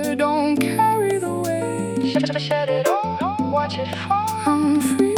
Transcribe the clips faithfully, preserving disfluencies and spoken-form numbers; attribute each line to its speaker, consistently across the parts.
Speaker 1: don't carry the weight. Shed it all, watch it fall. I'm free.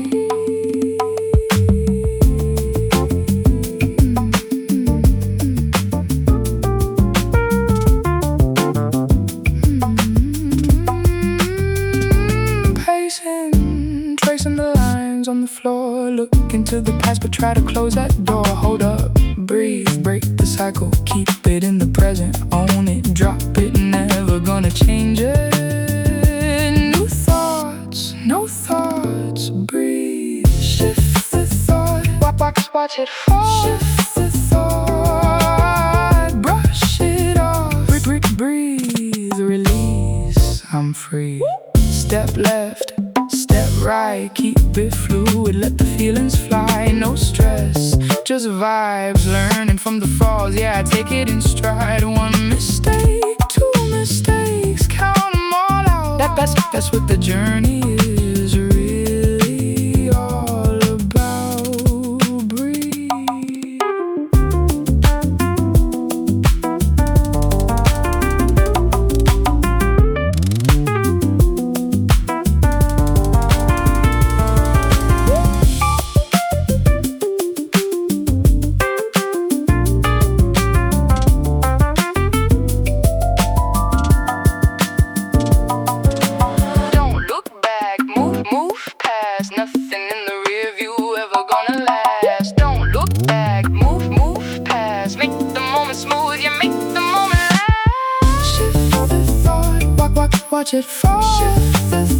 Speaker 1: Pacing, tracing the lines on the floor. Look into the past, but try to close that door. Hold up, breathe, break the cycle. Keep it in the present, own it, drop it. Never gonna change it. New thoughts, no thoughts. Breathe, shift the thought. Watch, watch, watch it fall. Shift the thought, brush it off. Breathe, breathe, breathe, release. I'm free. Step left, step right, keep it fluid, let the feelings fly. No stress, just vibes, learning from the falls. Yeah, I take it in stride. One mistake, two mistakes, count them all out. That, that's, that's what the journey is really all about. Breathe. Nothing in the rear view ever gonna last. Don't look back, move, move past. Make the moment smooth, yeah, make the moment last. Shift the thought, watch, watch, watch it fall. Shift the